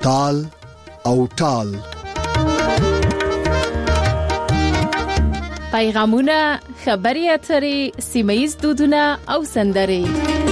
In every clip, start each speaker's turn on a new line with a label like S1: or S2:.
S1: تال او ټال.
S2: پیغامونه، خبري اترې، سیمه‌ییز دودونه او سندرې.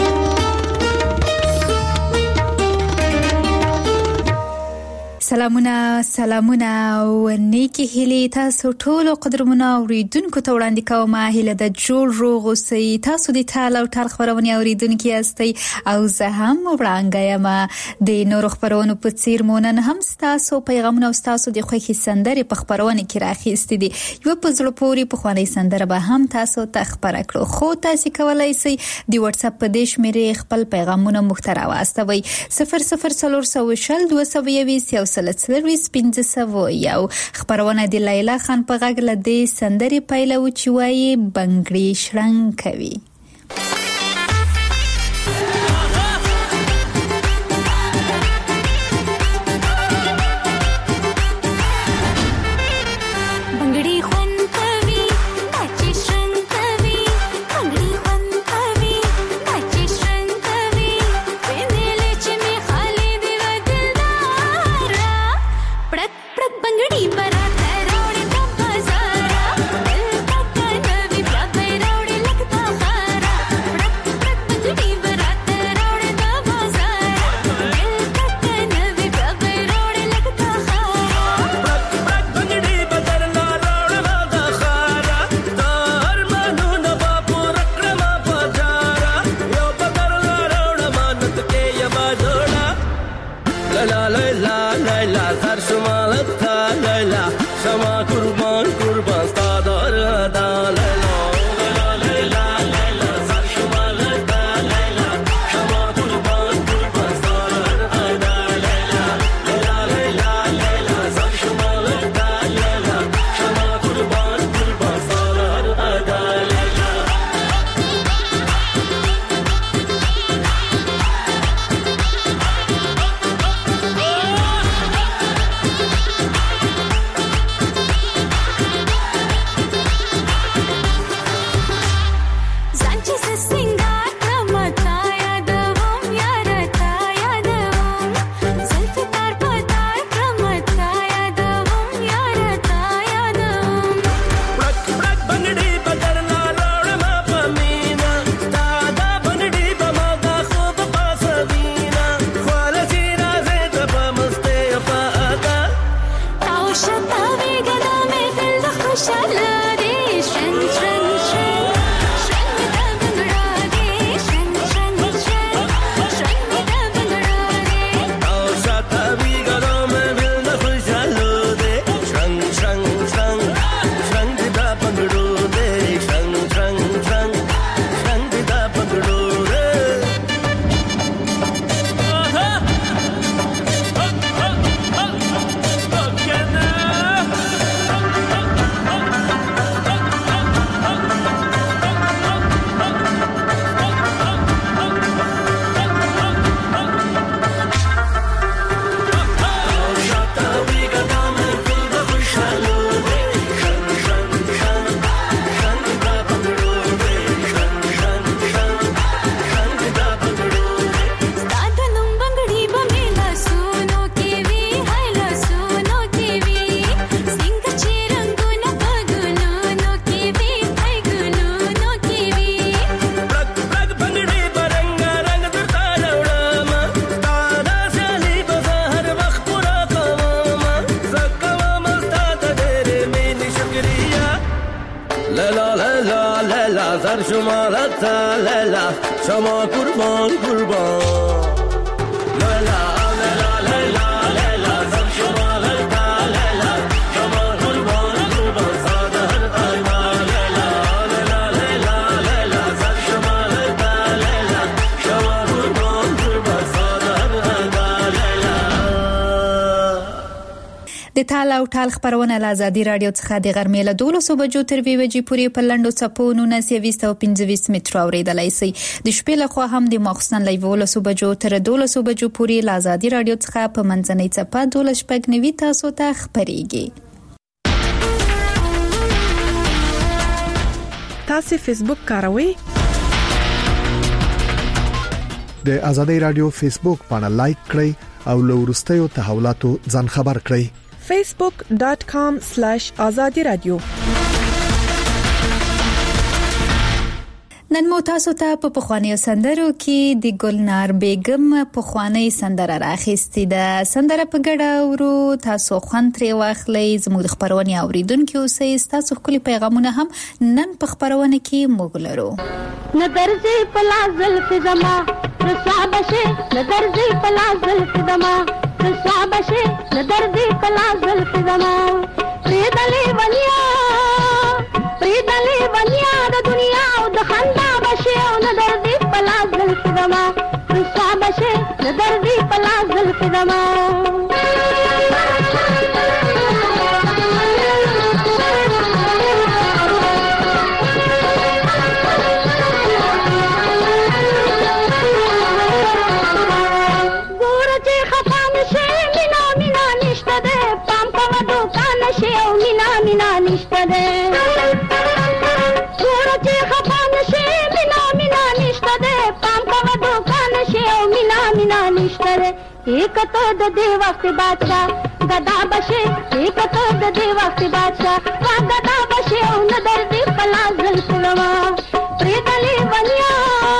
S3: سلامونه او نیکی هیلې تاسو ټول قدرمنو اوریدونکو ته وړاندې کوم. هیله د جوړ روغ اوسئ. تاسو د تال او ټال خبرونه اوریدونکو یاستئ او زه هم وړاندې یم. د نورو خبرونو په څیر مونن هم تاسو پیغامونه او تاسو د خوښي سندرې په خبرونه کې راخېستې دي. یو په زړه پورې په خواني سندره به هم تاسو ته خبره کړو. خو تاسو کولای شئ د واتس اپ په دې شمیرې خپل پیغامونه مخترا واستوي 00422 یو خبرونه د لیلا خان په غږ له دې سندرې پیل او چې وایي بنگړي شړنګ کوي.
S4: شما قربان لیلا لیلا لیلا لیلا زن شما لیلا لیلا شما قربان سادر آیما لیلا لیلا لیلا لیلا زن شما لیلا لیلا شما قربان سادر آیما لیلا.
S3: د تال او ټال خبرونه له آزادي رادیو څخه د غرمې له 12 بجو تر 2 بجې پورې په لنډو څپو 1925 متر اوریدلای شئ. د شپې له خوا هم د ماخوستن له 12 بجو تر 12 بجو پورې له آزادي رادیو څخه په منځنۍ څپه 12 تاسو ته خبريږي.
S5: تاسو فیسبوک کاروئ؟
S1: د آزادي رادیو فیسبوک باندې لایک کړئ او له وروستیو تحولاتو ځان خبر کړئ.
S5: facebook.com/azadi radio.
S3: نن مو تاسو ته په پخوانیو سندرو کې د ګلنار بیگم پخوانی سندره راخېستې ده. سندره په ګډه ورو تاسو خوند ترې واخلئ. زموږ د خبرونې اوریدونکي اوسئ. تاسو ښکلي پیغامونه هم نن په خبرونه کې موږ لرو.
S6: نظرځي پلا زلف زما رسوا بشه نظرځي پلا زلف زما رسوا بشه نظرځي پلا زلف زما پریدلې ونیا د دنیا او د خندا بشه او نظرځي پلا زلف زما رسوا بشه نظرځي پلا زلف زما एक तो दे वक्त बादशाह गदा बशे एक तो दे वक्त बादशाह वा गदा बशे नदर दी पला जुल्फवा प्रीदली वनिया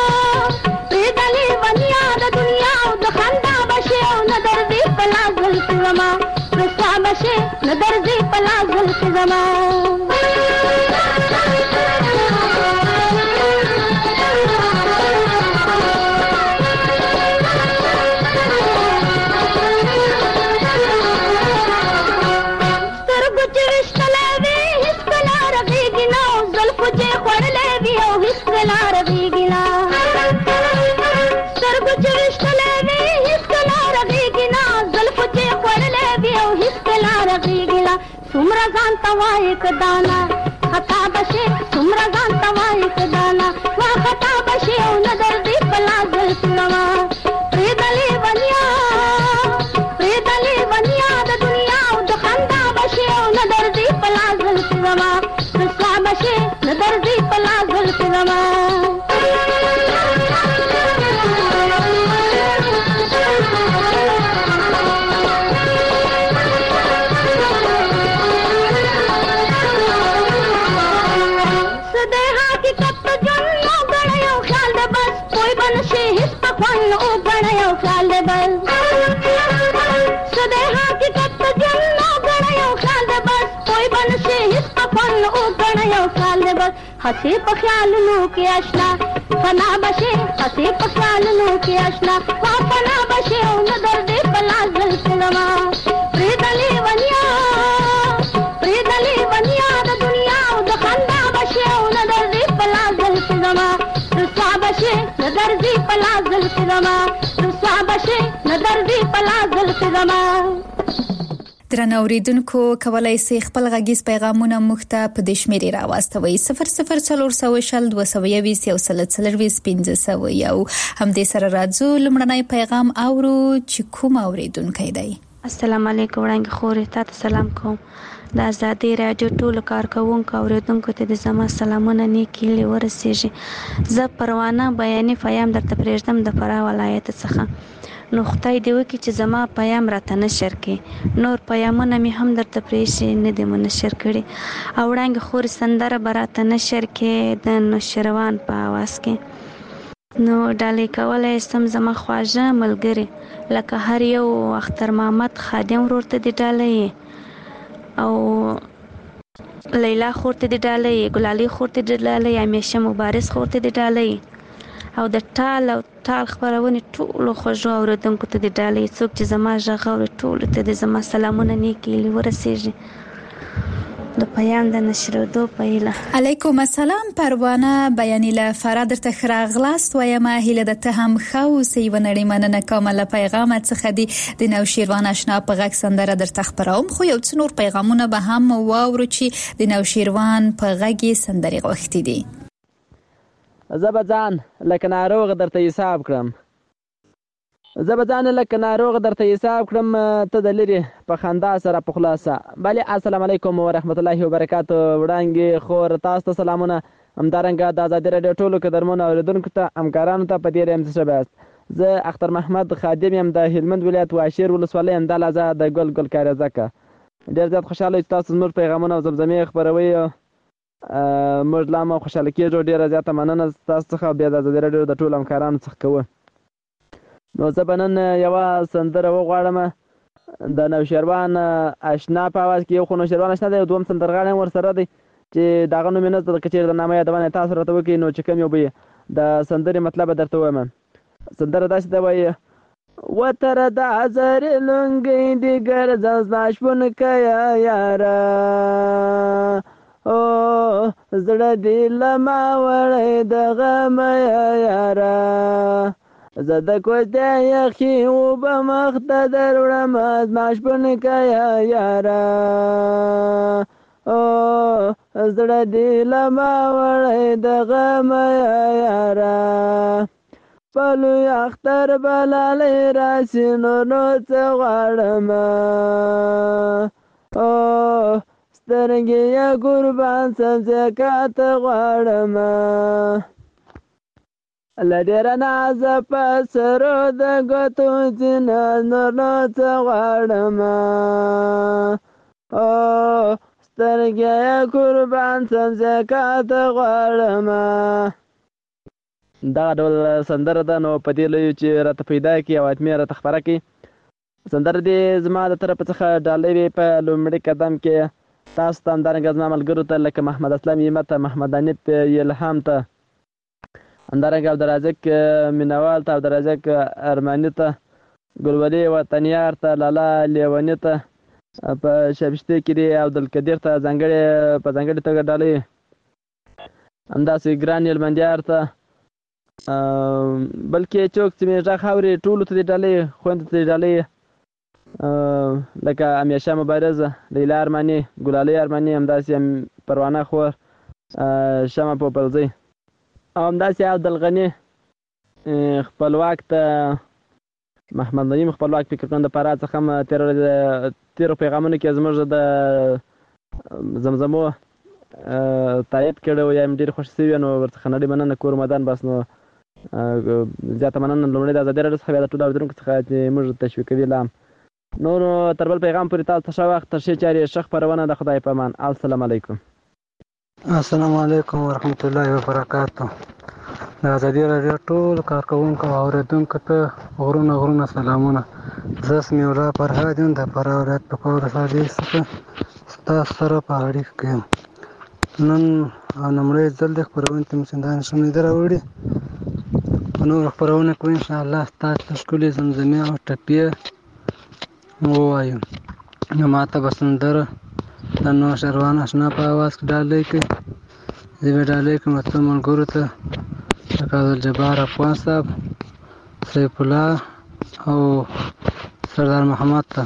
S6: द दुनिया द खंदा बशे नदर दी पला जुल्फवा रसा बशे नदर दी पला जुल्फवा सुमरा जान तवा एक दाना खता बशे सुमरा जान तवा एक दाना वा खता बशे नजर दी पला जुल्फवा प्रीदली वनिया द दुनिया द खंदा बशे नजर दी पला जुल्फवा रसा बशे नजर दी पला जुल्फवा हसी पख्याल लो के आशना फना बशे हसी पख्याल लो के आशना वा फना बशे नजर दे पला जुल्फवा प्रीदली वनिया द दुनिया द खंदा बशे नजर दे पला जुल्फवा रसा बशे नजर दे पला जुल्फवा रसा बशे नजर दे पला जुल्फवा
S3: درنو اوریدونکو کولای شئ خپل غږیز پیغامونه موږ ته په دې شمیرې راواستوئ 00422 او هم دې سره راځو لمړنی پیغام اورو چې کوم اوریدونکو دی.
S7: السلام علیکم وړاندې خورې تاسو سلام کوم د آزادۍ رادیو ټول کارکونکو اوریدونکو ته د زما سلامونه نیکی ورسیږي. زه پروانه بیانې پیام درته پرېږدم د فراه ولایت څخه. نو خدای دې وکړي چې زما پیام راته نشر کړي. نور پیامونه مې هم درته پرېښي نه دي منشر کړي. او وړاندې خورې سندره به راته نشر کړي د نوشیروان په اواز کې. نو ډالۍ کولی سم زما خواږه ملګري لکه هر یو اختر محمد خادم ورور ته دې ډالۍ او لیلا خور ته دې ډالۍ ګلالي خور ته دې ډالۍ همیشه مبارز خور ته دې ډالۍ او د ټال خبرونه ټولو خوږو اوریدونکو ته دې ډالۍ څوک چې زما غږ اوري ټولو ته دې زما سلامونه نیکې ورسیږي. د پیام د نشریدو په هیله.
S3: علیکم السلام پروانه بیانې له فراه درته ښه راغلاست وایم. هیله ده ته هم ښه اوسې. یوه نړۍ مننه کوم له پیغامه څخه دې د نوشیروان اشنا په غږ سندره درته خپروم. خو یو څه نور پیغامونه به هم واورو چې د نوشیروان په غږ یې سندرې غوښتي دي.
S8: زه به ځان لکه ناروغ درته حساب کړم ته د لرې په خندا سره په خلاصه. بله السلام علیکم ورحمت الله وبرکاتو. وړاندې خور تاسو ته سلامونه. همدارنګه د آزادۍ راډیو ټولو قدرمنو اوریدونکو ته همکارانو ته په دې یم څه زه اختر محمد خادم یم د هلمند ولایت واشیر ولسوالۍ همدا لحظه د ګل کاریزه که ډېر زیات خوشحاله یو چې تاسو زموږ پیغامونه او زمزمې خپروئ موږ لا هم خوشحاله کېږو. ډېره زیاته مننه ستاسو څخه او بیا د ازادي راډیو د ټولو همکارانو څخه کوو. نو زه به نن یوه سندره وغواړم د نوشیروان اشنا په اواز کې. یو خو نوشیروان اشنا دی، یو دوم سندرغاړی هم ورسره دی چې د هغه نوم یې نه زده، که چېرې د نامه یادونه تاسو راته وکړئ نو چې کوم یو به یې د سندرې مطلب به درته ووایم. سندره داسې ده وایي: وتره د ازرې لونګۍ دې ګرځم زما شپون کیه یاره، زړه دې له ما وړی د غمه یاره، زه د کوڅې یخې اوبه مخ ته در وړم زما شپون کیه یاره، زړه دې له ما وړی د غمه یاره، په لوی اختر به لالی راسي نور نو څه غواړمه، سترګې یې قربان سم زکات غواړمه، له ډېره نازه په سرو د ګوتو ځینه نور نو څه غواړمه، سترګې یې قربان سم زکات غواړمه. دغه ډول سندره ده. نو په دې لویو چې راته پیدا کړي او حتمي راته خپره کړي. سندره دې زما د طرفه څخه ډالۍ وي په لومړي قدم کې تاسو ته، همدارنګه زما ملګرو ته لکه محمد اسلم یمه ته، محمد انیب الهام ته، همدارنګه عبدالرازق مینوال ته، عبدالرازق ارماني ته، ګلولي وطنیار ته، لالا لیوني ته، په شبشتې کې دې عبدالقدیر ته په ځانګړې توګه ډالۍ، همداسې ګران هلمندیار ته، بلکې څوک چې مې غږ اوري ټولو ته دې ډالۍ، خویندو ته دې ډالۍ، لکه امیشه مبارز، لیلا ارماني، ګلالۍ ارماني، همداسې پروانه خور، شمع پوپلزۍ، او همداسې عبدالغني خپلواک ته، محمد نعیم خپلواک فکر کوم د فراه څخه هم تېرو پیغامونو کې زموږ د زمزمو تایید کړی و یا هم ډېر خوښ شوي نو ورڅخه نړۍ مننه کور مدان بس. نو زیاته مننه لومړی د ازادي راډیو څخه بیا د ټولو اورېدونکو څخه چې موږ تشویقوي لا هم. نور تر بل پیغام پورې تاسو ته ښه وخت، تر ښې چارې ښه خپرونه د خدای په امان. السلام علیکم.
S9: السلام علیکم ورحمت الله وبرکاتو. د ازادي راډیو ټول کارکوونکو او اورېدونکو ته غرونه سلامونه. زه سمیع الله فرهاد یم د فراه ولایت په کور سادې څخه ستاسو سره په اړیکه کې یم. نن لومړی ځل د خپرونې ته مې چندانې ښه نه ده راوړې. په نورو خپرونه کې انشاءالله ستاسو ته ښکلې زمزمې او ټپې ووایو. نو ما ته به سندره د نوشیروان اشنا په اواز کې ډالۍ کوي. زه به ډالۍ کوم څو ملګرو ته لکه عبدالجبار افغان صاحب، سیف الله او سردار محمد ته.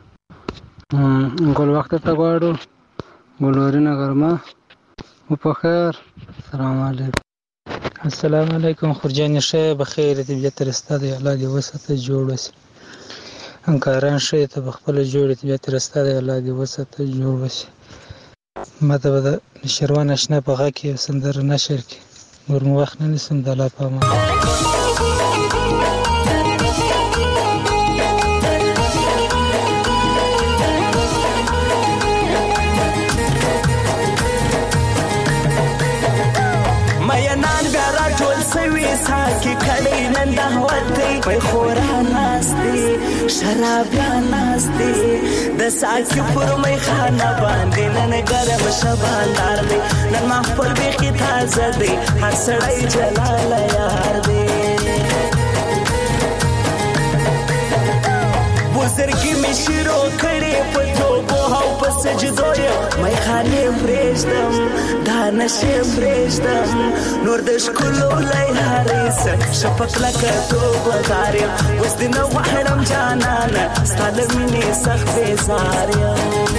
S9: ګل وخت ته غواړو، ګلورینه ګرمه و په خیر. السلام علیکم.
S10: السلام علیکم. خورجان ښه بخیر طبیعت رسته دی، الله دې وساته جوړ وسي. همکاران ښه ته په خپله جوړې طبیعت رسته دی، الله دې وساته جوړ وسي. ما ته به د نوشیروان اشنا په غږ کې یو سندره نشر کړي. نور مو وخت نه نیسم. د الله په امان.
S4: ساکی کړي نن د هوتې په خورا ناشتي شرابيان ناشتي د ساکی پر مې خانه باندې نن ګرم شباندار دی، نن ما خپل بيخي تازه دی، هر سړی جلال یار دی. بزرګي مې شروع کړې په توبو او په سجدو یې مې خانه پرېږدم، دا نشه پرېږدم، نور د ښکلو لارې شپک لکه توبه دار یم، اوس دې نه غواړم جانانه ستا له مینې سخت بېزار یم.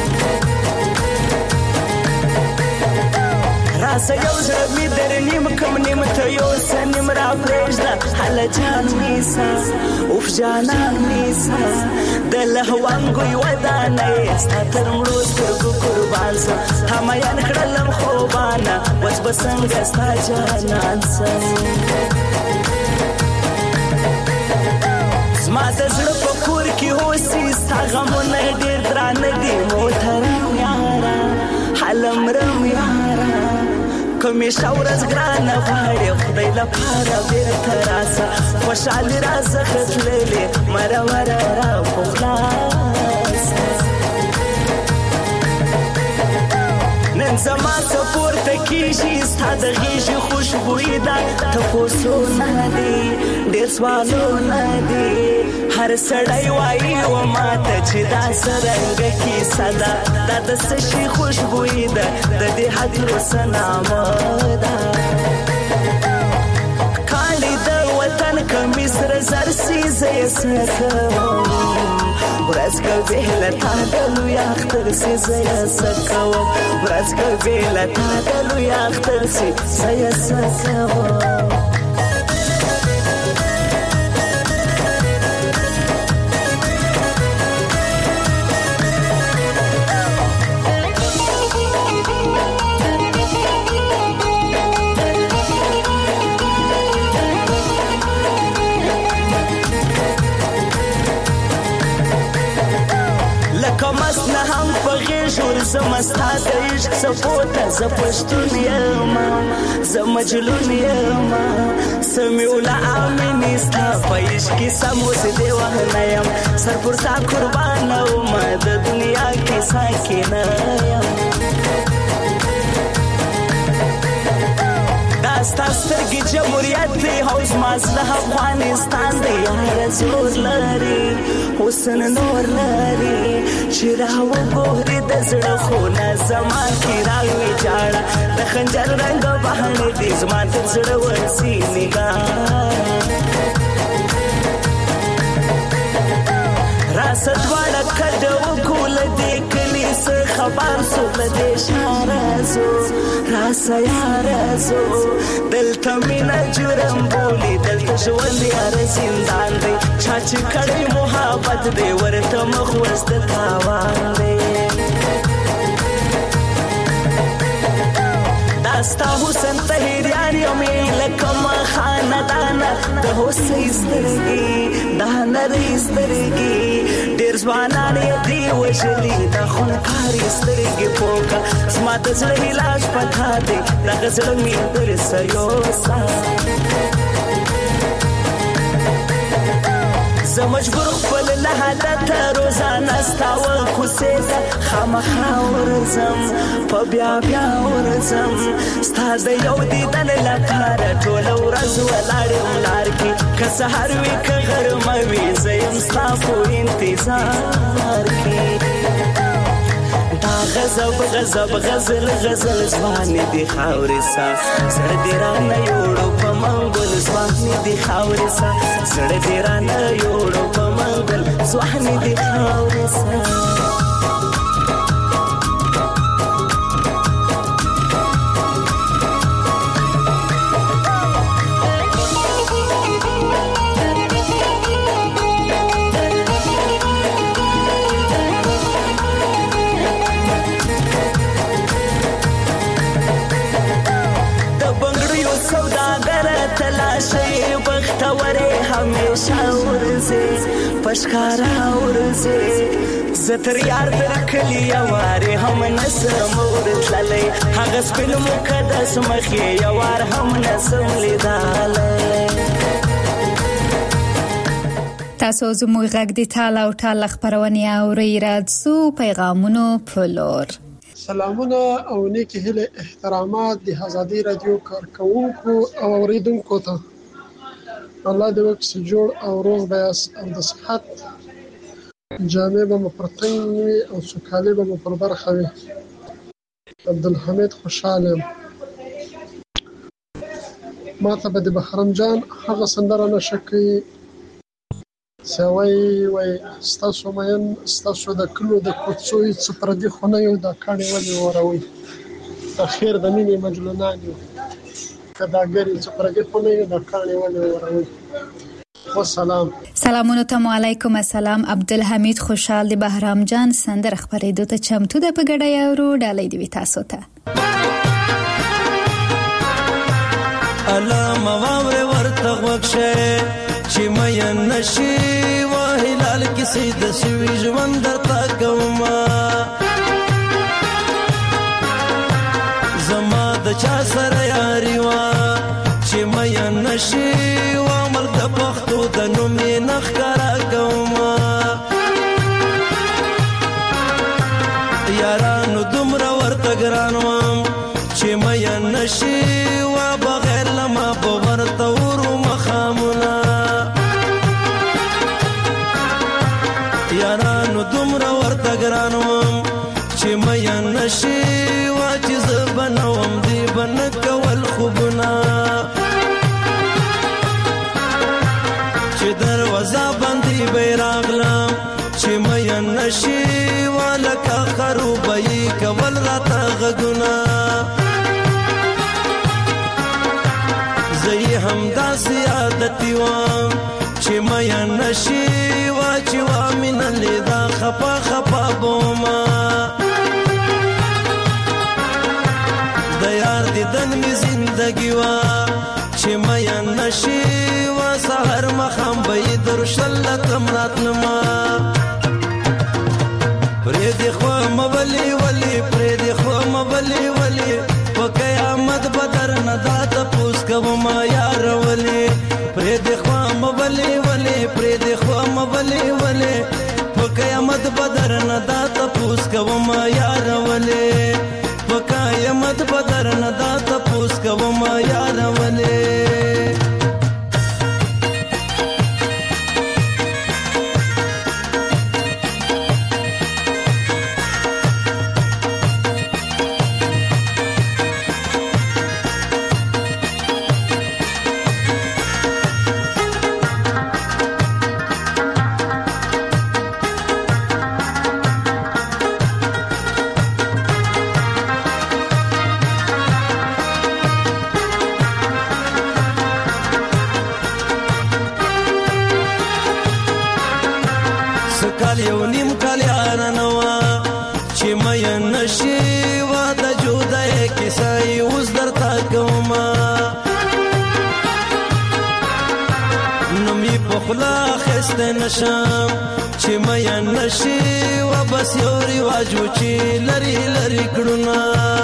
S4: راسه یو زړه مې در نیم کم نیم ته یو څه نیم را پرېږده هله جان نیسه اوف جانان نیسه د لهوانګوی ودانۍ ستا تر مړو سترګو قربان سم همایان کړلم خوبانه اوس به څنګه ستا جانان سم. د زړه په کور کې اوسې ستا غمونه ډېر درانه دي محترم یاره حلمرم یاره کومې ښه ورځ ګرانه غواړې خدای لپاره بېرته راسه خوشحالي راڅخه تللې مرمره را په خلاصه نن زما څه پورته کېږي ستا د غېږې خوشبويي ده تپوسونه دي ډېر سوالونه دي هر سړی وایي و ماته چې دا څرنګه کیسه ده دا د څه شي خوشبويي ده د دې هدیرو څه نامه ده کاڼي د وطن کمیس سره زر سي زه یې څه کوم ورځ کوي له تا د لوی اختر سي زه یې څه کوم ورځ کوي له تا د لوی اختر سي زه یې څه کوم زه مستا د عشق سپوته زه پښتون یم زه مجنون یم سمې وله امینې ستا په عشق کې سموس دې وهنه یم سر پر تا قربانه ومه د دنیا کې ساکنه یم دا ستا سترګې جمهوریت دی او زما زړه افغانستان دی یاره زور لري حسن نور لري چې راوګورې د زړه خونه زما کې راوي جاړه د خنجر رنګ بهانې دي زما تر زړه ورسي نګاه راسه دواړه کډه وکړو له دې کلي څه خبر سو له دې ښاره ځو راسه یاره ځو دلته مینه جرم بولي دلته ژوند یاره زندان دی چا چې کړی محبت دی ورته مخ وس د تاوان دی دا ستا حسن طهیریان یمې لکه خاندانه د هوسۍ سترګې دا نرۍ سترګې ډېر ځوانان یې دې وژلي دا خونکارې سترګې پوکه زما د زړه علاج پتا دی دغه زړه مې درسه یوسه زه مجبور خپل له حالته روزانه ستا وکوسې ته خامخا ورځم په بیا بیا ورځم ستا د یو دیدن لپاره ټوله ورځ ولاړ یم لار کې که سهار وي که غرمه وي زه یم ستا په انتظار کې دا غضب غضب غزل غزل ځوانې دي خاورې سا زړه دې رانه یوړو په منګل ځوانې دي خاورې سا زړه دې رانه یوړو په منګل ځوانې دي خاورې سا پشکارا ورځي زه تر یار تر کلی یوارې هم نسم ورتللی هغه سپین مقدس مخې یوار هم نسم لیدلی
S3: تاسو زموږ غږ د ټال او ټال خبرونه اورئ راځو پیغامونو په لور
S11: سلامونه او نیکی هیله احترامات د آزادي رادیو کارکونکو او اوریدونکو ته الله دې وکړي جوړ او روغ بیاس او د صحت جامع به مو پر تن وي او سوکالي به مو پر برخه وي عبدالحمید خوشحاله ما ته به د بهرام جان هغه سندره نشه کوي سوای وای ستاسو مین ستاسو د کلو د کوڅوي څه پردي خونه یو د کاڼي ولې وروي اخر د مینې مجنونان یو کداګری څه پردي خونه یو د کاڼي ولې وروي والسلام
S3: سلامونه تاسو علیکم السلام عبدالحمید خوشحال د بهرام جان سندره خبرېدو ته چمتو ده په ګډه یورو ډالۍ دی تاسو ته
S4: الله مواور ورته وښه چې مې نشي کیسې د سوي ژوند درته کومه زما د چا سره یاري وه چې مین نشي وا ملک د پښتو د نوم یې نه ښکاره کومه یارانو دومره ورته ګران وم چې مین نشي وا بغیر له ما به ورته ورو مخامونه یارانو دومره ورته ګران وم چې مین نشي وا چې زه به نه وم دی به نه کول خوبونه چې دروازه باندې به یې راغلم چې مین نشي وا لکه خروبه یې کول راته غږونه زه یې همداسې عادتي وم چې مین نشي وا چې وا مینه لیدا خپه خپه بومه د یار دیدن مې زندګي وه چې مین نشي وا سهر مخام به یې درشله تلم راتلمه پرېږدې خوامه ولې ولې پرېږدې خوامه ولې ولې په قیامت به درنه دا تپوس کومه یاره ولې پرېږدې خوامه ولې ولې پرېږدې خوامه ولې ولې په قیامت به درنه دا تپوس کومه یاره ولې په قیامت به درنه دا تپوس کومه یاره ولې کال یو نیم کال یارانه وه چې مین نشي وا د جدایۍ کیسه یې اوس درته کومه نوم یې په خوله اخیستی نشم چې مین نشي وا بس یو رواج و چې لرې لرې کړونه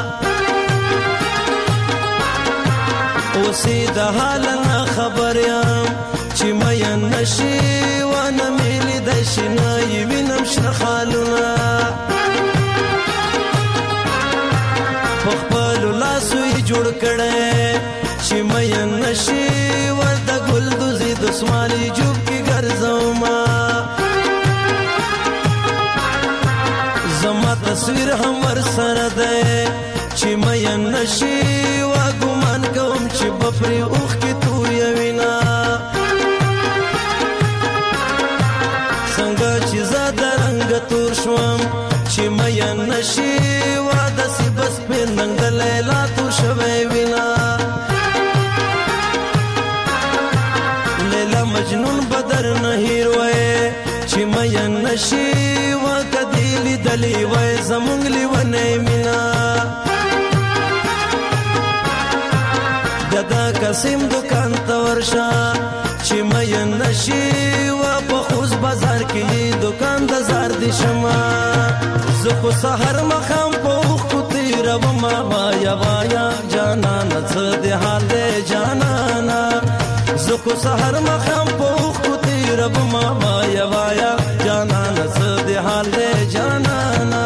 S4: اوس یې د حال نه خبر یم چې مین نشي وا نه مې لیدی شي نه یې وینم شنه خالونه په خپلو لاسو یې جوړ کړی چې مین نشي وا د ګلدوزي دسمالي جوب کې ګرځومه زما تصویر هم ورسره دی چې مین نشي وا ګمان کوم چې به پرې اوښکې تویوینه څنګه چې زه د رنګه تور شوم چې مین نشي وا داسې بس پې ننګ د لیلا تور شوی وینه لیلا مجنون به درنه هیر وی چې مین نشي وا که دې لیدلې وی زمونږ لیونۍ مینه د دا قسم دکان ته ورشه چې مین نشي وا په خوست بازار کې دکان د زار دي شمه زه خو سهر مخام په اوښکو تېرومه وایا وایا جانانه څه دې حال دی جانانه زه خو سهر مخام په اوښکو تېرومه وایا وایا جانانه څه دې حال دی جانانه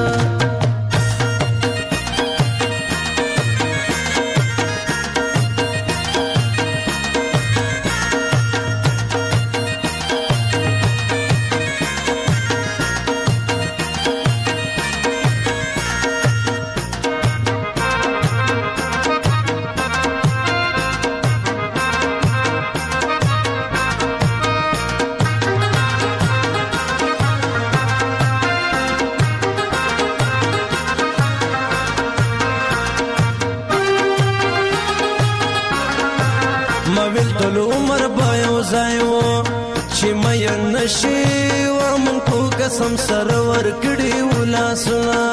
S4: ټول عمر به یو ځای و چې مین نشي وا مونږ په قسم سره ورکړي وو لاسونه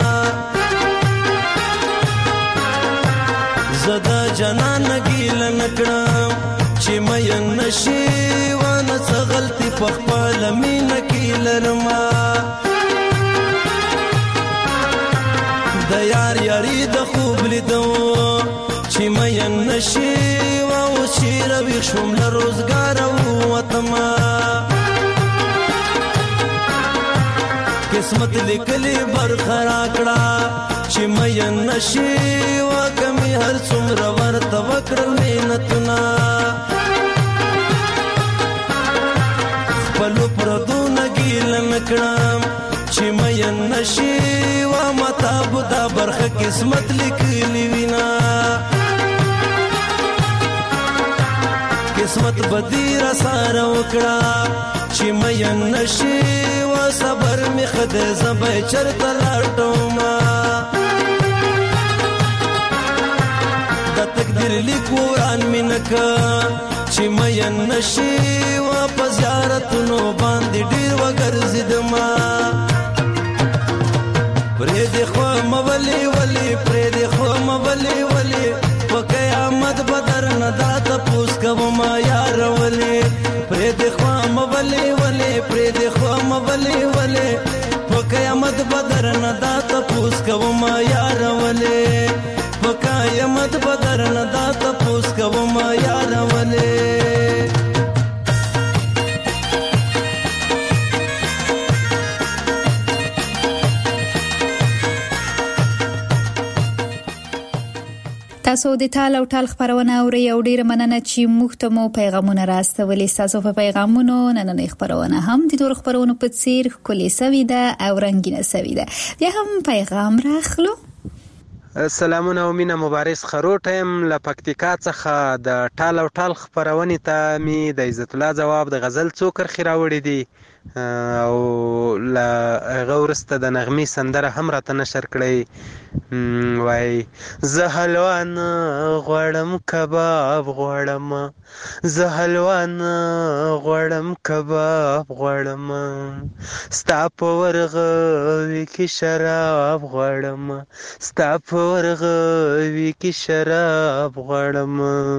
S4: زه د جانان ګیله نه کړم چې مین نشي وا نه څه غلطي په خپله مینه کې
S12: لرما د یار یاری د خوب لیدو چې مین نشي او چې روي شوم له روزګار او وطما قسمت لیکلی برخه راکړه چې مین نشي او کمی هر څومره ورته وکړل مینتونه خپلو پردونه ګیله مې کړم چې مین نشي او متا به دا برخه قسمت لیکلی وینا قسمت بدی را ساره وکړه چې مین نشي او صبر می خدای زبې چرته لاټوما د تقدیر لیکوران می نکا چې مین نشي او په زیارتونو باندې ډیر وګرځیدما پرې د خو مولي ولي پرې د خو مولي ولي په قیامت بدر نه دا تپوس کوم یار ولي پرې د خو مولي ولي پرې د خو مولي ولي په قیامت بدر نه دا تپوس کوم یار ولي په قیامت بدر نه دا تپوس کوم یار ولي
S3: تاسو د ټال او ټال خبرونه اورئ او ډیره مننه چې موږ ته مو پیغامونه راستولي. تاسو په پیغامونو نننۍ خبرونه هم د نورو خبرونو په څیر ښکلې سوي ده او رنګینه سوي ده. بیا هم پیغام راخلو.
S8: سلامونه او مینه مبارز خروټ یم له پکتیکا څخه د ټال او ټال خبرونې ته می د عزت الله جواب د غزل څو کرښې راوړې دي او له هغه وروسته د نغمې سندره هم راته نشر کړی. وای زه حلوا نه غواړم کباب غواړم زه حلوا نه غواړم کباب غواړم ستا په ورغوي کې شراب غواړم ستا په ورغوي کې شراب غواړم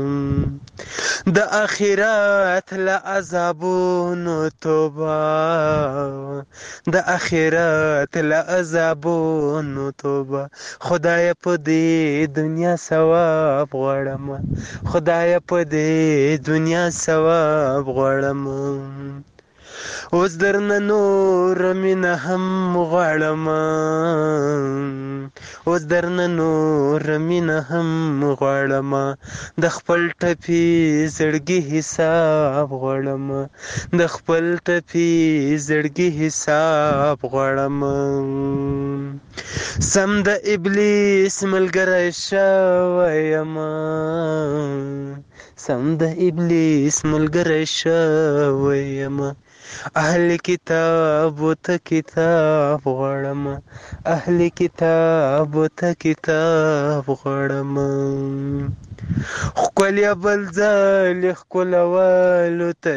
S8: د آخرت له عذابونو توبه د آخرت له عذابونو توبه خدای په دې دنیا ثواب غواړم خدای په دې دنیا ثواب غواړم اوس درنه نور مینه هم غواړم اوس درنه نور مینه هم غواړم د خپل ټپي زړګي حساب غواړم د خپل ټپي زړګي حساب غواړم سم د ابلیس ملګری شویم سم د ابلیس ملګری شویم اهل کتاب ته کتاب غواړم اهل کتاب ته کتاب غواړم ښکلیا بل ځل ښکلولو ته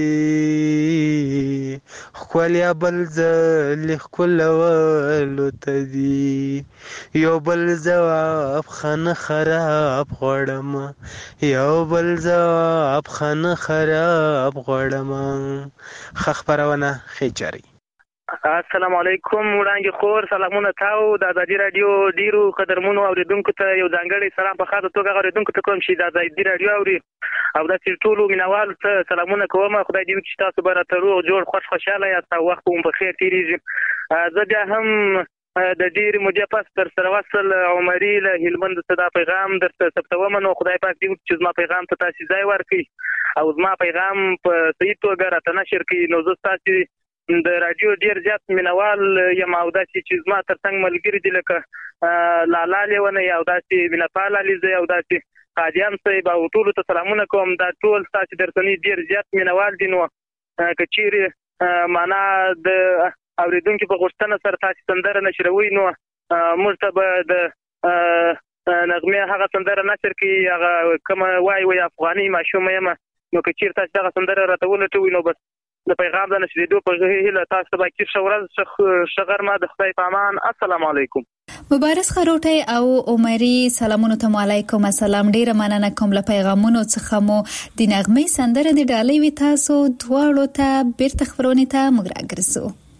S8: دي ښکلیا بل ځل ښکلولو ته دي یو بل ځواب خانه خراب غواړم یو بل ځواب خانه خراب غواړم خبرونه خېچاري.
S13: السلام علیکم وړاندې خور سلامونه تاو د ازادي رادیو ډیرو قدرمنو اوریدونکو ته یو ځانګړی سلام په خاطر توګه اوریدونکو ته کوم چې د ازادي رادیو اوري او د ټولو مینوالو ته سلامونه کوم. خدای دې وکړي تاسو به راته روغ جوړ خوشاله یاست او وخت مو په خیر تیریږي. زه بیا هم د ډیر مودې پس تر سره وصل عمري له هلمند څخه دا پیغام درته ثبتوم نو خدای پاک دې وکړي چې زما پیغام ته تاسو ځای ورکړي او زما پیغام په صحیح توګه راته نشر کړي. نو زه تاسو د رادیو ډیر زیات مینوال یم او داسې چې زما ترڅنګ ملګري دي لکه لالا لیونه او داسې مینپال علیزه او داسې قادیان صاحب او ټولو ته سلامونه کوم. دا ټول تاسو درته ډیر زیات مینوال دي نو که چیرې معنا د اوریدونکو په غوښتنه سره تاسو سندره نشروي نو موږ ته به د نغمه هغه سندره نشر کی هغه کوم وای افغاني ماشومه یم نو که چیرې تاسو هغه سندره راته ولټوي نو بس د پیغام د نشریدو په هیله تاسو ته باید شورز شغرمه د خدای په امان. السلام علیکم.
S3: مبارز خروټي او عمري سلامونه ته علیکم السلام. ډیره مننه کوم له پیغامونو څخه مو د نغمه سندره د ډالۍ وی تاسو دواړو ته بیرته خبرونه ته موږ راګرځو.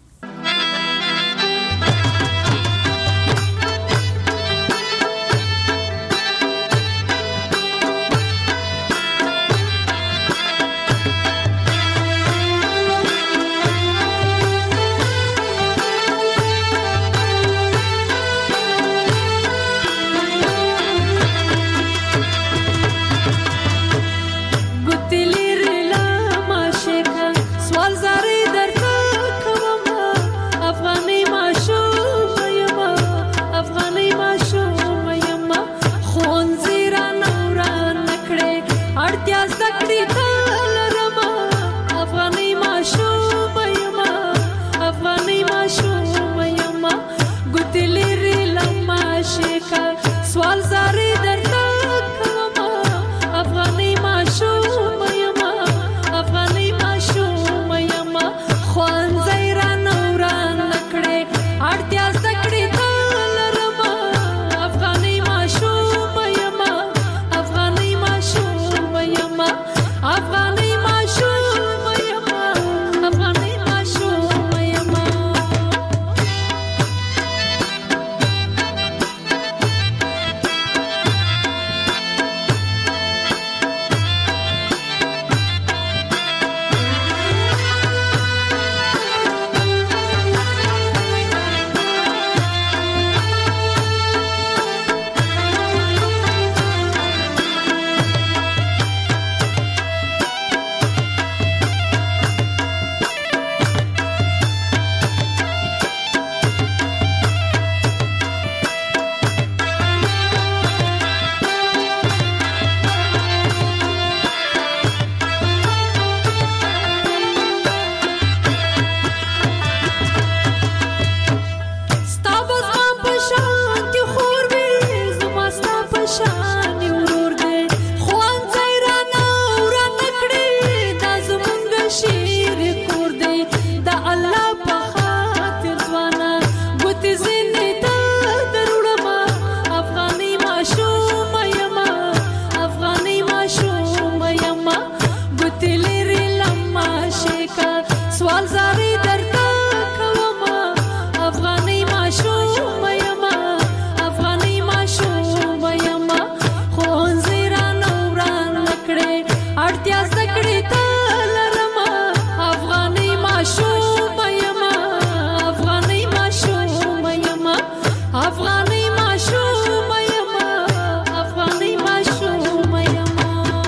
S14: شیکا سوال زاری درته کومه افغاني ماشومه یمه افغاني ماشومه یمه ښوونځی رانه وران کړې اړتیا زده کړې ته لرمه افغاني ماشومه یمه افغاني ماشومه یمه افغاني ماشومه یمه افغاني ماشومه یمه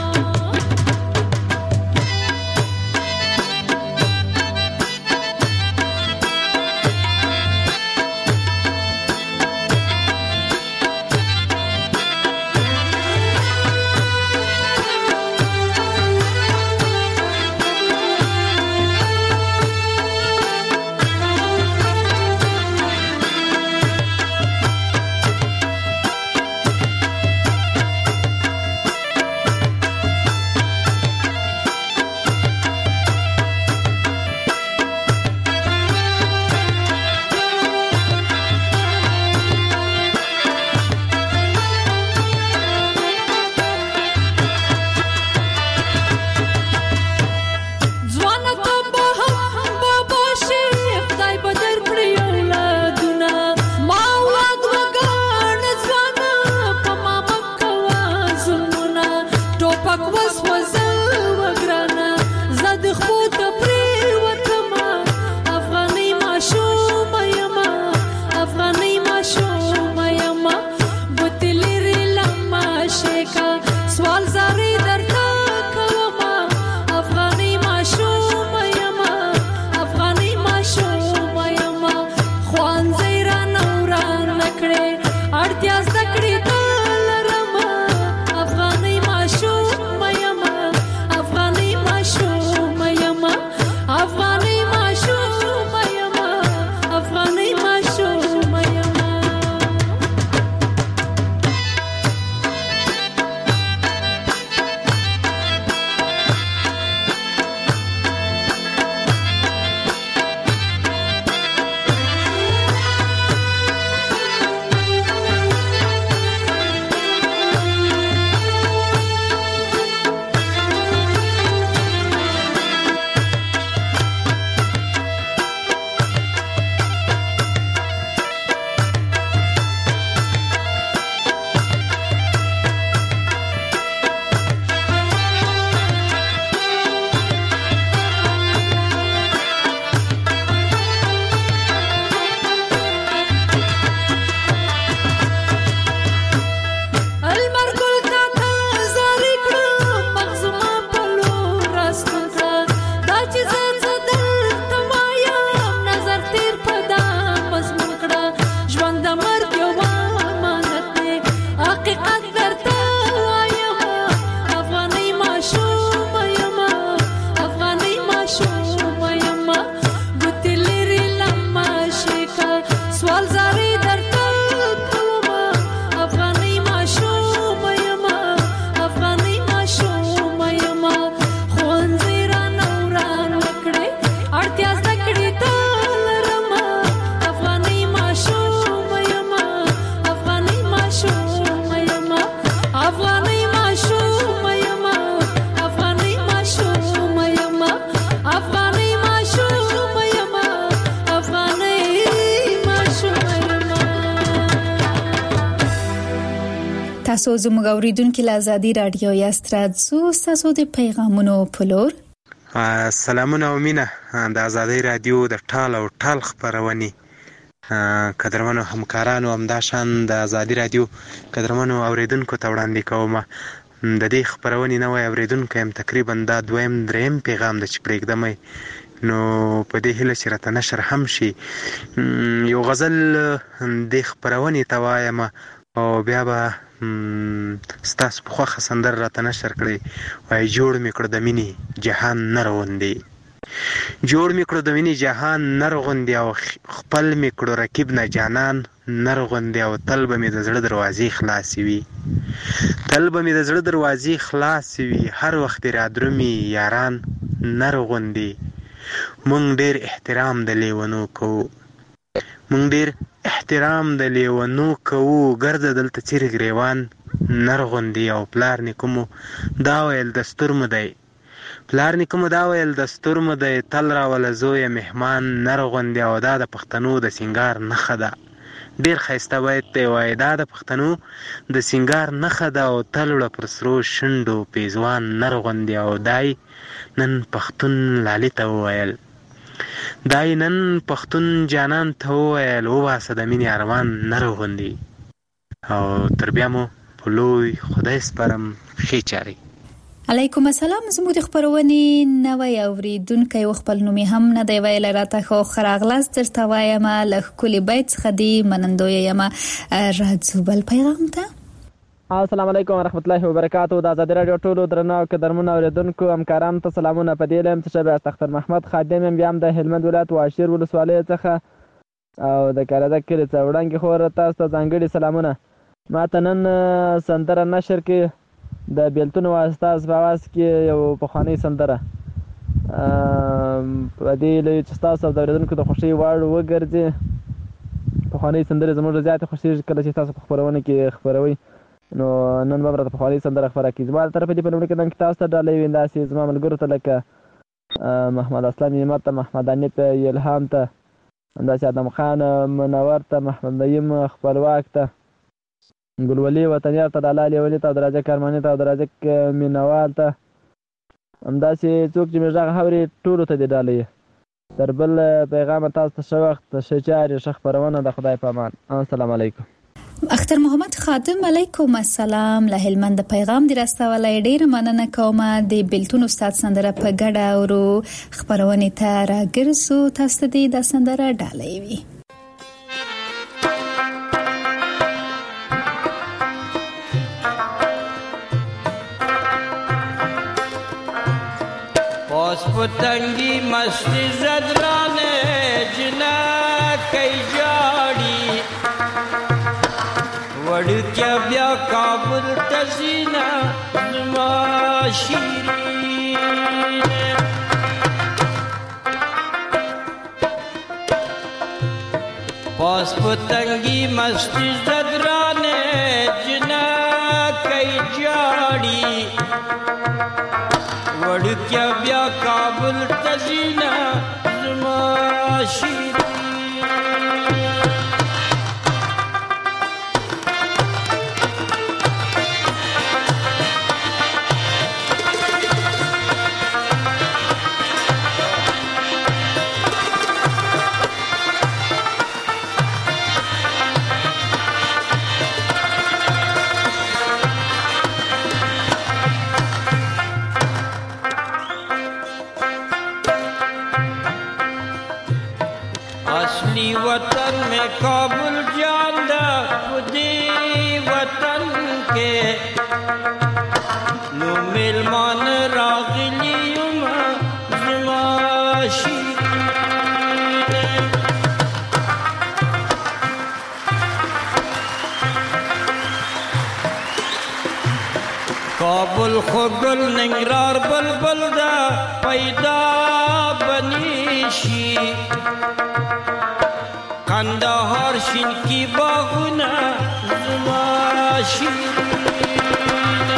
S3: تاسو زموږ اوریدونکو له آزادي رادیو یاست راځو تاسو د پیغامونو پلور
S15: سلامونه او مینه د آزادي رادیو د ټال او ټال خبرونې قدرمنو همکارانو همداشان د آزادي رادیو قدرمنو اوریدونکو ته وړاندې کوم د دې خبرونې نوې اوریدونکو هم تقریبا دا دویم دریم پیغام د چې پرېږدم نو په دې هیله چې راته نشر هم شي یو غزل د خبرونې ته وایم او بیا به ستاسو په خوښه سندره راته نشر کړئ وایي جوړ مې کړ د مینې جهان نر غوندې جوړ مې کړو د مینې جهان نر غوندې او خپل مې کړو رقیب نه جانان نر غوندې او تل به مې د زړه دروازې خلاصې وي تل به مې د زړه دروازې خلاصې وي هر وخت را درومي یاران نر غوندې مونږ ډېر احترام د لیونو کوو مونږ ډېر احترام د لیونو کوو ګرځه دلته چیرې ګریوان نر غوندې او پلار نیکه مو دا ویل دستور مو دی پلار نیکه مو دا ویل دستور مو دی تل راوله زویه مهمان نر غوندې او دا د پښتنو د سینګار نښه ده. ډېر ښایسته بیت دی وایي دا د پښتنو د سینګار نښه ده او تل وړه پر سرو شونډو پیزوان نر غوندې او دای نن پښتون لالي ته وویل دای نن پښتون جانان ته وویل وباسه د مینې ارمان نر غوندې او تر بیا مو په لوی خدای سپارم ښې چارې.
S3: علیکم السلام. زموږ د خبرونې نوی اوریدونکی و خپل نوم هم نه دی ویلی راته ښه راغلاست درته وایم له ښکلي بیت څخه دې منندویه یم. راځو بل پیغام ته.
S8: السلام علیکم ورحمت الله وبرکاتو. د ازادي راډیو ټولو درنو او قدرمنو اوریدونکو همکارانو ته سلامونه. په دې لایم چې شبه اختر محمد خادم یم بیا هم د هلمند ولایت واشیر ولسوالۍ څخه او د کارده کلي څخه وړاندې خور تاسو ته ځانګړي سلامونه. ما ته نن سندره نشر کې د بیلتون واسطه په आवाज کې یو پخوانی سندره په دې لوی چې تاسو د اوریدونکو د خوښۍ وړ وګرځي. پخوانی سندره زموږ زیات خوښي کله چې تاسو په خبرونه کې خبروي نو نن به راته پخوانی سندره خبره کړي. زما طرف دې په لومړي کې نن تاسو ته ډالۍ وینداسي زما ملګرو ته لکه محمد اسلام نعمت ته محمد انیف الهام ته همداسې ادم خان منور ته محمد نعیم خپلواک ته ګلولي وطنیار ته د لالي ولي ته د راجا کارماني ته د راجا مینوال ته همداسې څوک چې مې غږ اوري ټولو ته دې ډالۍ. تر بل پیغام تاسو ته ښه وخت ښه چارې ښه خپرونه د خدای په امان. السلام علیکم.
S3: اختر محمد خادم علیکم السلام. له هلمند پیغام دی راستولی. ډېره مننه کوم. د بیلتون استاد سندره په ګډه اورو. خپرونې ته راګرځو. تاسو ته دې دا سندره ډالۍ وي.
S16: پتنگی مستی زدرانے جنا کئی جاڑی وڑ کیا بیا کابل تزینا زما شیرین پاس پتنگی مستی زدرانے جنا کئی جاڑی وڑ کیا بیا کابل تزینا زما شیرین वतन में काबुल जांदा खुदी वतन के नो मेलमान रागलियुम जुमा शीरीन काबुल खुगल निंगरार बलबल दा पैदा बनीशी کندهار شین کی باغونه زما شیرین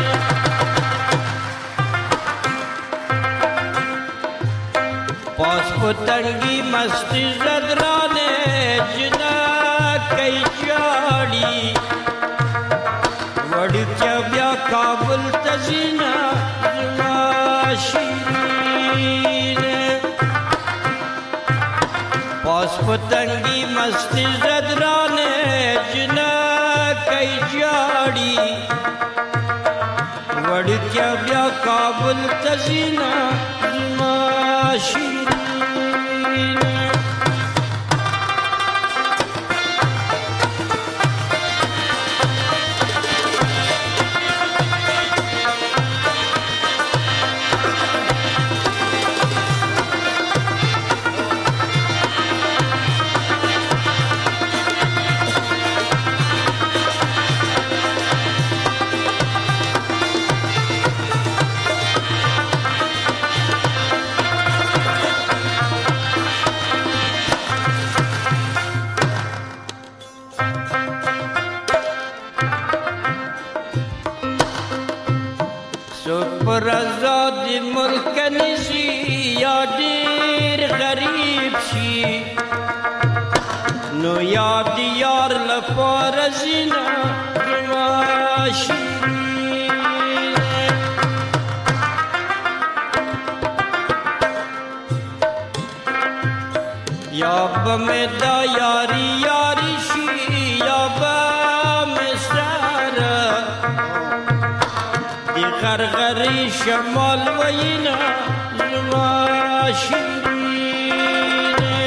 S16: پاس پتنگی مستی زدرانه جنا کئی جاڑی وڑ کیا بیا کابل تزینا زما شیرین پاس پتنگی مستی زدرانے جنا کئی جاڑی وڑ کیا بیا کابل تزینا زما شیرین نو یاد یار لپاره زینه یا با می دا یاری یاری شی یا با می سره دی غرغری شمال و اینا زما شیرینه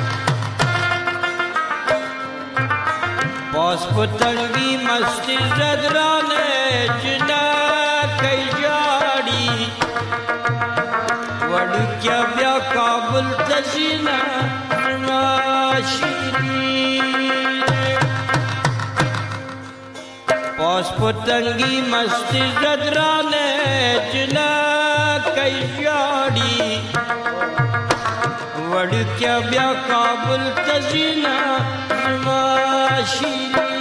S16: باز پتنگی مستی زدرانه جنا کئی جاڑی وڑو کیا بیا کابل تزینا پاس پتنگی مستی زدرانے جنا کئی جاڑی وڑ کیا بیا کابل تزینا زماشی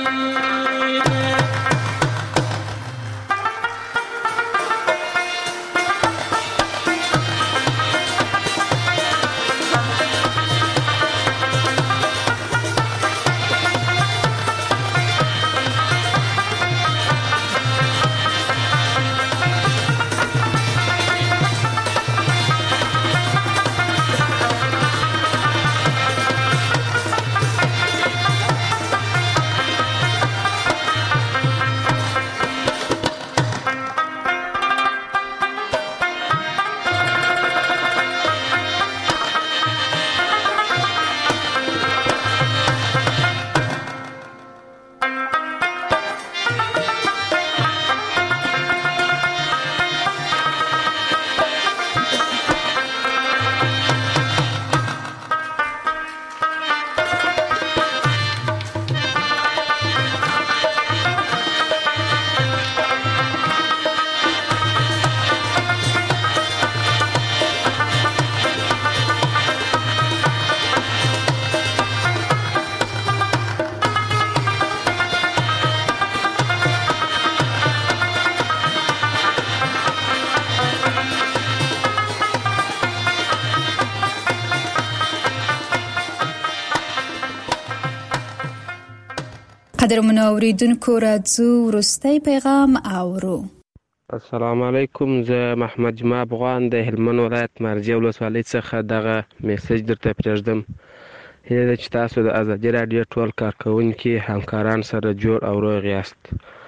S3: قدرمنو اوریدونکو راځو وروستی پیغام اورو.
S17: السلام علیکم، زه محمد جمعه افغان د هلمند ولایت مرجع ولسوالۍ څخه دغه میسج درته پرېږدم. هیله ده چې تاسو د ازادي راډیو ټول کارکوونکي همکاران سره جوړ او روغ یاست،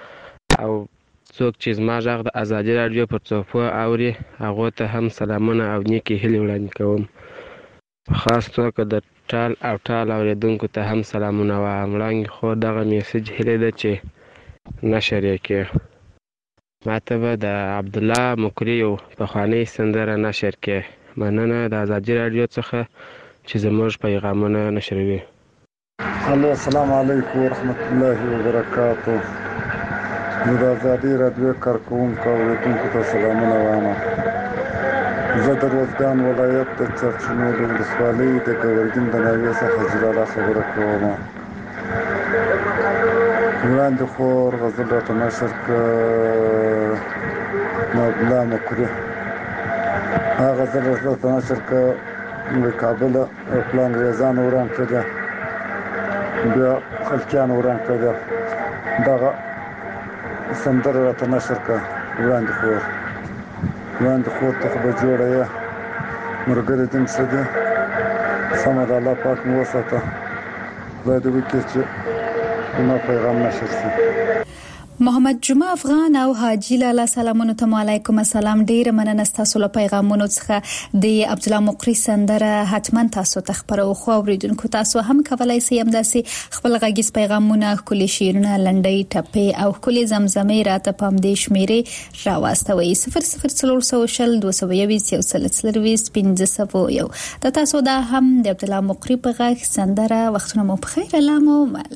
S17: او څوک چې زما غږ د ازادي راډیو پر څوپو اوري هغو ته هم سلامونه او نیکې هیلې وړاندې کوم. په خاص توګه د ټال او ټال اورېدونکو ته هم سلامونه وایم. وړاندې خو دغه میسج هیله ده چې نشر یې کړي. ماته به د عبدالله مکري یو پخوانۍ سندره نشر کړي. مننه د ازادي راډیو څخه چې زموږ پیغامونه نشروي.
S18: السلام علیکم ورحمت الله وبرکاتو. زه د ازادي راډیو کارکوونکو اورېدونکو ته سلامونه وایم. زه د روزګان ولایت د چرچونو د ولسوالۍ د ګوردین د ناوې څخه جلاله خبره کوم. وړاندې خو غزل راته نشر کړه نو عبدالله مکري، هغه غزل راته نشر کړه د کابل پلان انګریزانو وران کړه، بیا خلکیانو وران کړه. دغه سندره راته نشر کړه وړاندې خور ته خو به جوړه یې ملګري دې څه دي سمه ده. الله پاک مو وساته، خدای دې وکړي چې زما پیغام نشر شي.
S3: محمد جمعه افغان او حاجی لالا سلامونه ته علیکم السلام. ډیره مننه تاسو له پیغامونو څخه. د عبدالله مقری سندره حتما تاسو ته خبرو خو اوریدونکو تاسو هم کولای شئ همداسې خپل غږیز پیغامونه، کلی شعرونه، لنډۍ ټپې او کلی زمزمې راته پام دې شمیرې راواستوي 00402021 د تاسو دا هم د عبدالله مقری په غږ سندره. وختونه مو بخیر، الله مو مل.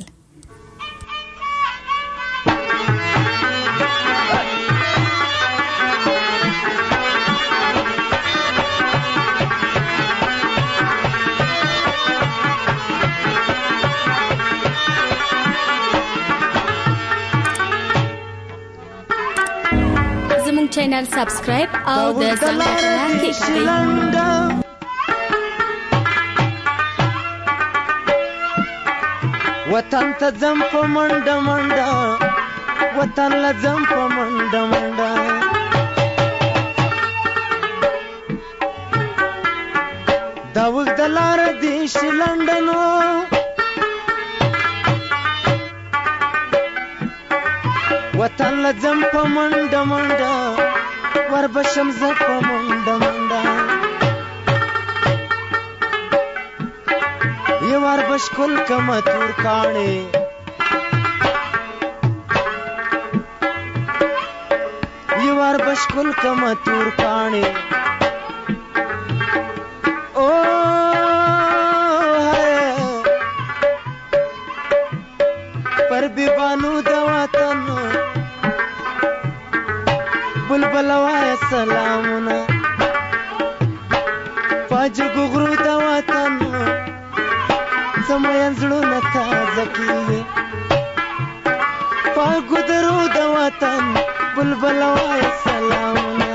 S2: چینل سبسکرایب او د زنګ بټن کې کړئ.
S12: وطن ته ځم په منډه منډه وطن له ځم په منډه منډه دا اوږده لاره دې شي لنډنو وطن له ځم په منډه منډه وربشم زه په منډه منډه یو وربش کل کمه تور کاڼې یو وربش کل کمه تور کاڼې او پر بیبانو د وطن بلبل وایه سلامونه پاجګو غرو د وطن زموین زړونه تازه کیږي پاګو درو د وطن بلبل وایه سلامونه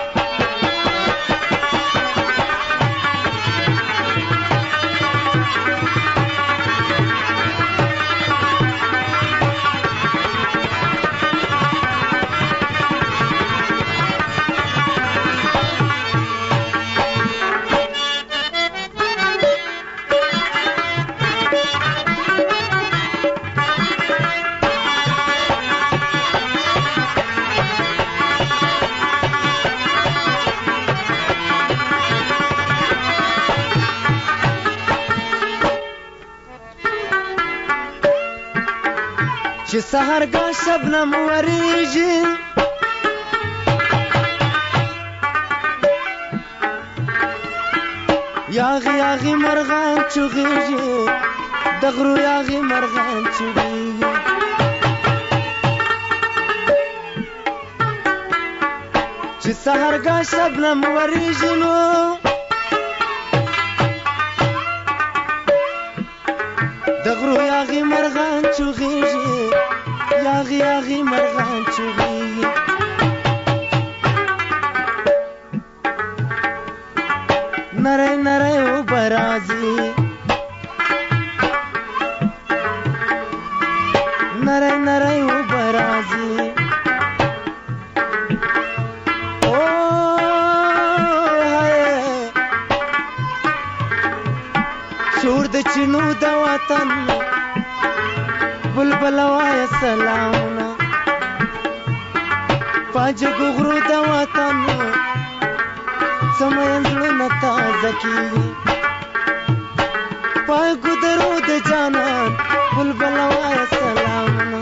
S12: چې سهرګاه شبنم وریږي یاغي یاغي مرغان چغېږي د غرو یاغي مرغان چغېږي چې سهرګاه شبنم وریږي نو د غرو یاغي مرغان چغېږي یاغي یاغي مرغان چغېږي نری نری اوبه راځي نری نری اوبه راځي او شور د چینو د وطن بلبل وایه سلامونه پاجګو غرو د وطن زموین زړونه تازه کیږي پاګو درو د جانان بلبل وایه سلامونه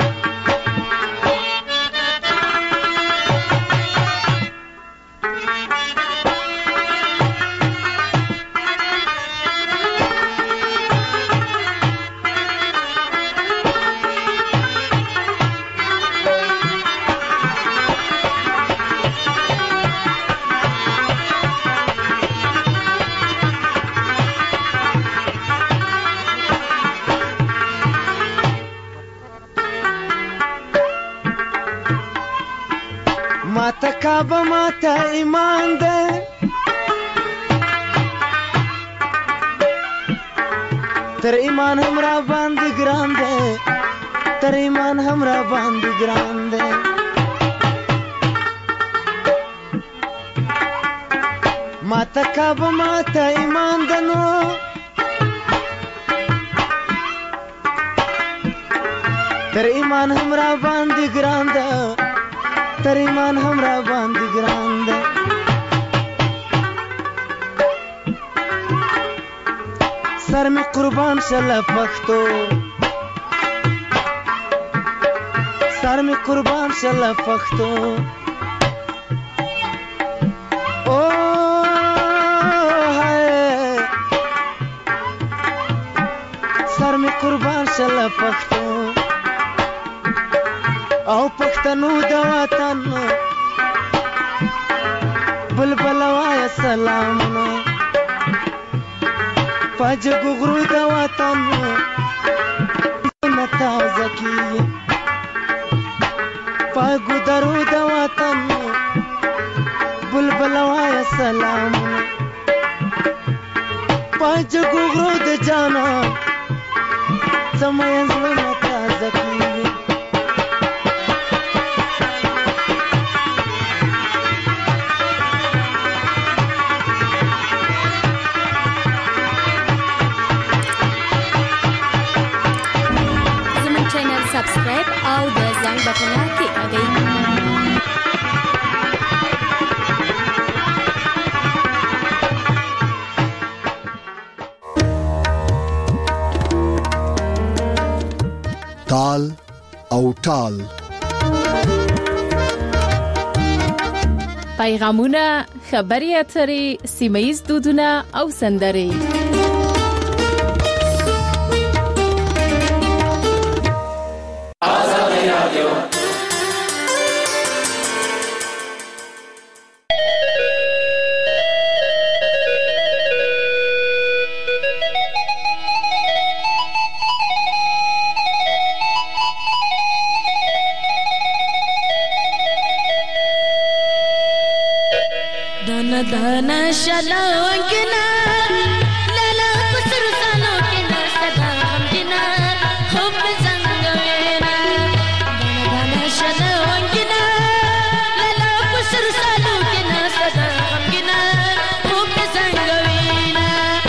S12: ماته کعبه ماته ایمان ده تر ایمان هم را باندې ګران ده تر ایمان هم را باندې ګران ده ماته کعبه ماته ایمان ده نو تر ایمان هم را باندې ګران ده تر ایمان هم را باندې ګران ده سر می قربان شله پښتو سر می قربان شله پښتو او سر می قربان شله پښتو او پښتنو د وطن بلبل وایه سلامونه پاجګو غرو د وطن زړونه تازه کیږي پاګو درو د وطن بلبل وایه سلامونه پاجګو غرو د جانان زما زړه تازه کیږي
S2: زموږ چینل سبسکرایب او د زنګ بټن کلیک کړئ.
S1: تال او ټال
S2: پیغامونه، خبري اترې، سیمه‌ییز دودونه او سندرې.
S14: دانا دانا شلاؤں کے نا لالا کسر سالوں کے نا صدا غم کے نا خوب زنگوینا. دانا دانا شلاؤں کے نا لالا کسر سالوں کے نا صدا غم کے نا خوب زنگوینا.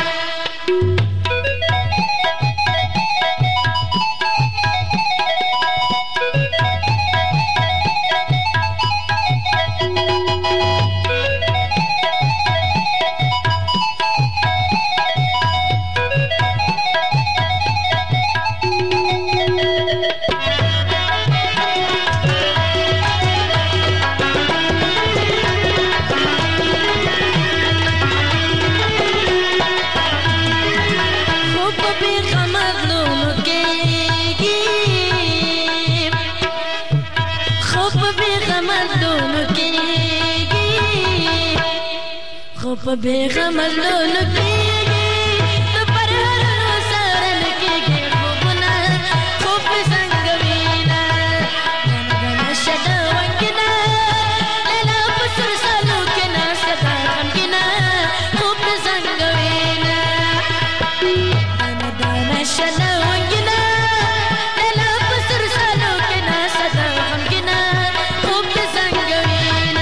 S14: बेगम लोन तो पर हर सरन के खूबना खूब संगवीना. गन शदवंगना लला पुसर सालू के ना सदा गमगिना खूब संगवीना. गन शदवंगना लला पुसर सालू के ना सदा गमगिना खूब संगवीना.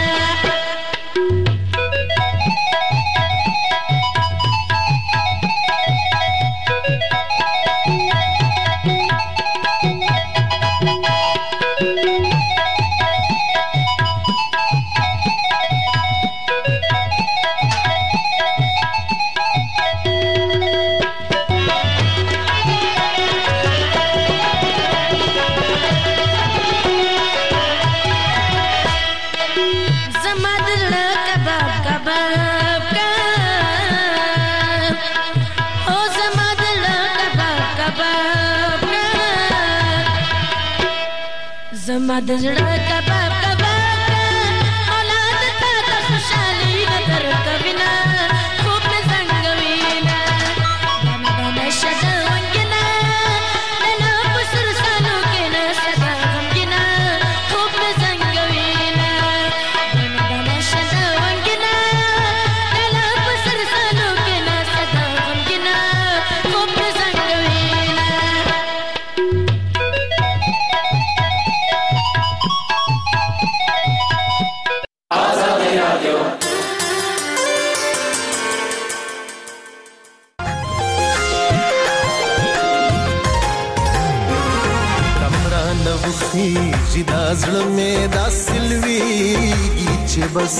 S14: मदजड़ा कबाब कबाब औलाद ता खुशहाली नजर कविना खूब संगवीना. गाना गाना शदवंगना लला पुसर सालू के ना सदा गमगिना खूब संगवीना. गाना गाना शदवंगना लला पुसर सालू के ना सदा गमगिना खूब संगवीना.
S12: خیږي دا زړه مې دا سلويږي چې بس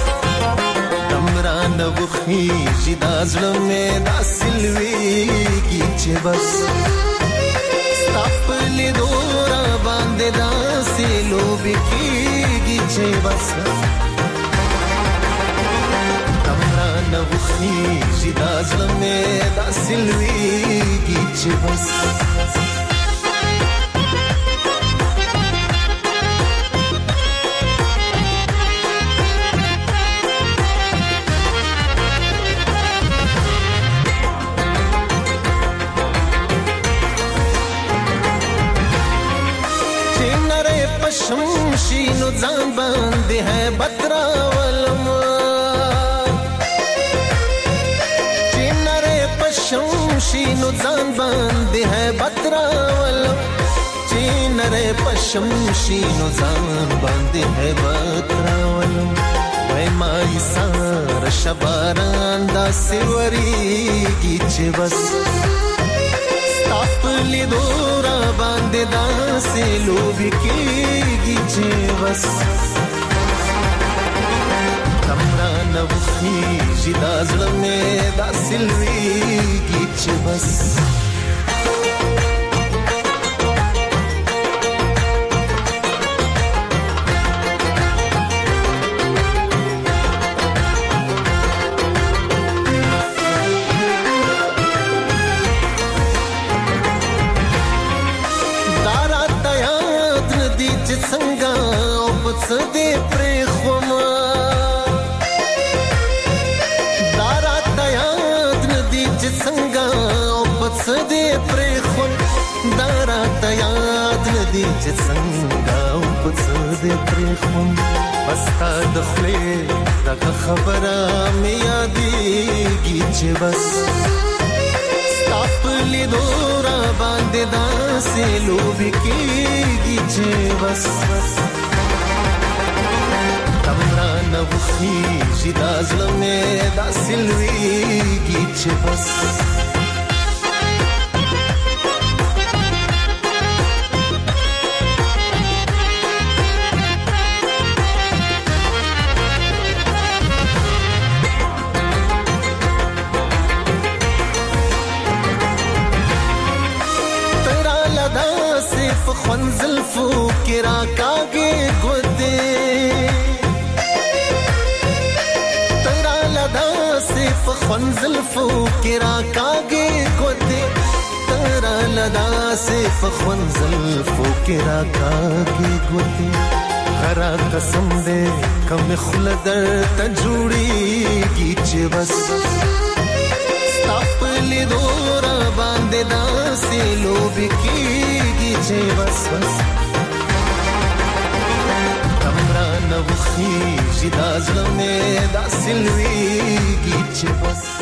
S12: تمران وخیږي دا زړه مې دا سلويږي چې بس خپل دورا باندې دا سلوب کیږي چې بس تمران وخیږي دا زړه مې دا سلويږي چې بس शमशीनो जान बांधे है बतरा वलमा चिन्नरे पशम شي نو ځان باندې هیبت راولم چې نری پشم شي نو ځان باندې هیبت راولم وای ما ایثار شباران داسې وریږي چې بس ستا په لیدو را باندې داسې لوبې کېږي چې بس نه وخیږي دا زړه مې داسې لویږي چې بس دا راته یاد نه دي چې څنګه او په څه دې پرېښومه دې پرېښون دا راته یاد نه دي چې څنګه او په څه دې پرېښون بس ستا د خولې دغه خبره مې یادېږي چې بس ستا په لیدو را باندې داسې لوبې کېږي چې بس تم رانه وخیږي دا زړه مې داسې لویږي چې بس خوند زلفو کې راکاږې ګوتې تراله داسې په خوند زلفو کې راکاږې ګوتې تراله داسې په خوند زلفو کې راکاږې ګوتې غره قسم دې کمې خوله درته جوړېږي چې بس ستا په لیدو را باندې داسې لوبې کېږي چې بس بس کم رانه وخیږي دا زړه مې داسې لویږي چې بس